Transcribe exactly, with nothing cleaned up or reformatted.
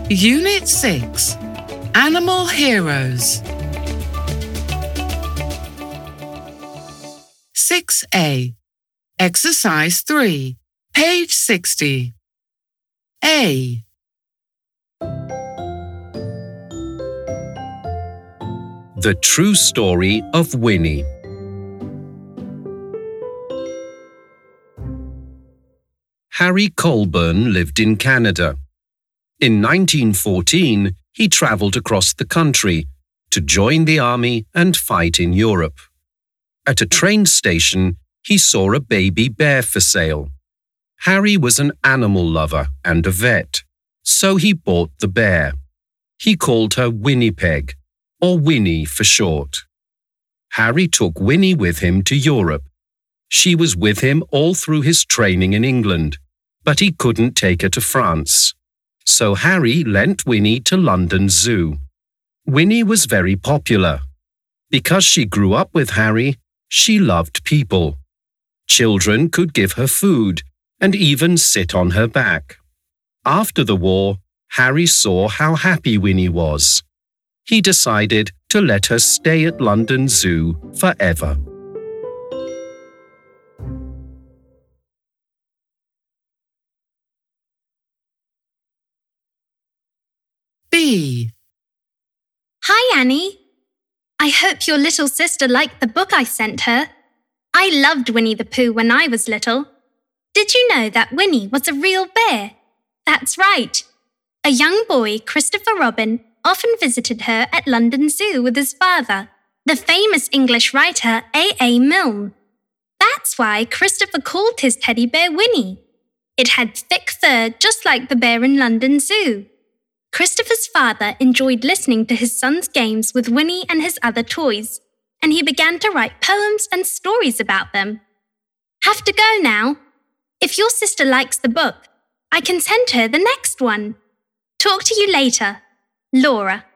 Unit six, Animal Heroes. six A, Exercise three, page sixty. A. The True Story of Winnie. Harry Colburn lived in Canada. In nineteen fourteen, he travelled across the country to join the army and fight in Europe. At a train station, he saw a baby bear for sale. Harry was an animal lover and a vet, so he bought the bear. He called her Winnipeg, or Winnie for short. Harry took Winnie with him to Europe. She was with him all through his training in England, but he couldn't take her to France. So Harry lent Winnie to London Zoo. Winnie was very popular. Because she grew up with Harry, she loved people. Children could give her food and even sit on her back. After the war, Harry saw how happy Winnie was. He decided to let her stay at London Zoo forever. B. Hi, Annie. I hope your little sister liked the book I sent her. I loved Winnie the Pooh when I was little. Did you know that Winnie was a real bear? That's right. A young boy, Christopher Robin, often visited her at London Zoo with his father, the famous English writer A A Milne. That's why Christopher called his teddy bear Winnie. It had thick fur just like the bear in London Zoo. Christopher's father enjoyed listening to his son's games with Winnie and his other toys, and he began to write poems and stories about them. Have to go now. If your sister likes the book, I can send her the next one. Talk to you later. Laura.